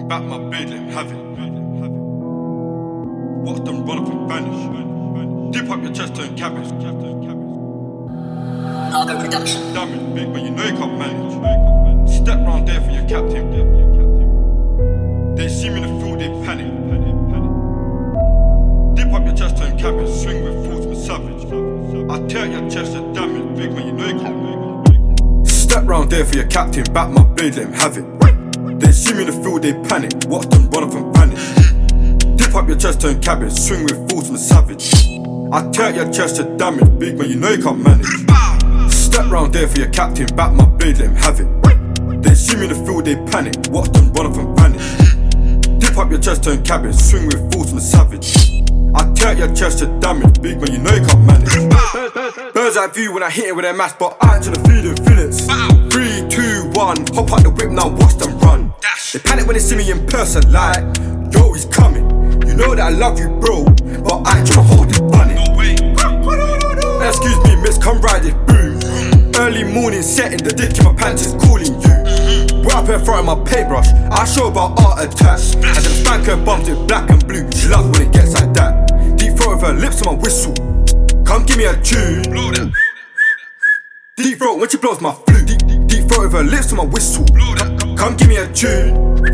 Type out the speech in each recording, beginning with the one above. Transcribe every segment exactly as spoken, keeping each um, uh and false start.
Back my bed, let him have it. Watch them run up and vanish. Dip up your chest, turn cabbage. Argo production. Damage, big, but you know you can't manage. Step round there for your captain. They see me in the field, they panic. Dip up your chest, turn cabbage. Swing with force, I'm savage. I tear your chest, to damage, big, but you know you can't manage. Step round there for your captain. Back my blade, let him have it. They see me in the field, they panic. Watch them run up and vanish. Dip up your chest, turn cabbage. Swing with force, I'm savage. I tear your chest to damage, big man, you know you can't manage. Step round there for your captain. Back my blade, let him have it. They see me in the field, they panic. Watch them run up and vanish. Dip up your chest, turn cabbage. Swing with force, I'm savage. I tear your chest to damage, big man, you know you can't manage. Bird's eye view when I hit it with their mask, but I ain't tryna feed them feelings. Three, two, one, hop out the whip now, watch them run. They panic when they see me in person, like, yo, he's coming. You know that I love you, bro, but I ain't tryna hold it bunny. No way. Excuse me, miss, come ride it, boom. Early morning setting, the dick in my pants is calling you. We're up in front of my paintbrush, I show about art attack. And then spank her bums in black and blue, she loves when it gets like that. Deep throat with her lips on my whistle, come give me a tune. Deep throat when she blows my flute. Deep, deep, deep throat with her lips on my whistle, come give me a tune.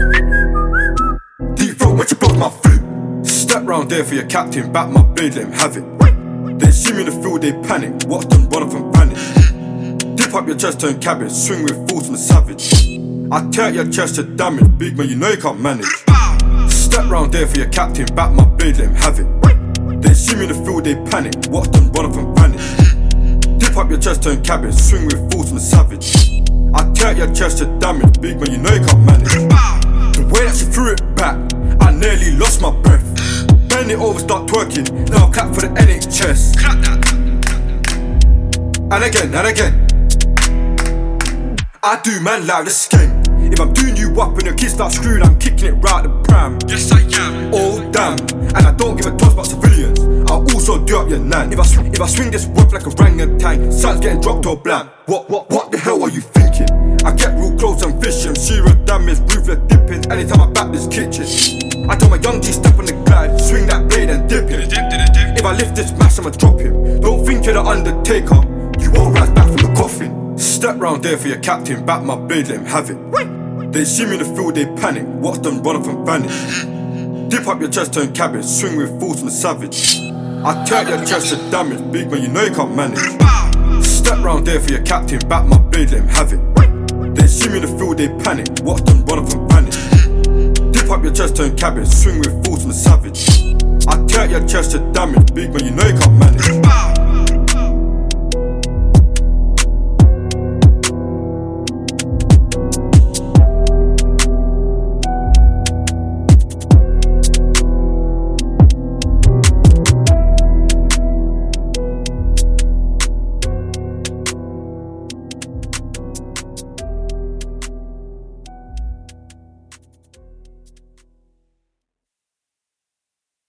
Deep throat when she blows my flute. Step round there for your captain. Back my blade, let him have it. They see me in the field, they panic. Watch them run up and vanish. Dip up your chest, turn cabbage. Swing with force, I'm savage. I tear your chest to damage, big man, you know you can't manage. Step round there for your captain. Back my blade, let him have it. They see me in the field, they panic. Watch them run up and vanish. Dip up your chest, turn cabbage. Swing with force, I'm savage. I tear your chest to damage, big man, you know you can't manage. The way that she threw it back, I nearly lost my breath. Bend it over, start twerking. Now clap for the N H S. And again, and again. I do man like this game. If I'm doing you up and your kids start screwing, I'm kicking it right the pram. Yes I am. Oh damn. And I don't give a toss about civilians. I'll also do up your nan. If I swing, if I swing this whip like a orangutan, sun's getting dropped or blam. What, what, what the hell are you thinking? I get real close and fishing. Serious damage, ruthless dipping. Anytime I back this kitchen, I tell my young G step on the glide, swing that blade and dip him. If I lift this mass, I'ma drop him. Don't think you're the Undertaker, you won't rise back from the coffin. Step round there for your captain. Back my blade, let him have it. They see me in the field, they panic. Watch them run up and vanish. Dip up your chest, turn cabbage. Swing with force, I'm savage. I tear your chest to damage, big man, you know you can't manage. Step round there for your captain. Back my blade, let him have it. They see me in the field, they panic. Watch them run up and vanish. Dip up your chest, turn cabbage. Swing with force, I'm savage. I tear your chest to damage, big man, you know you can't manage.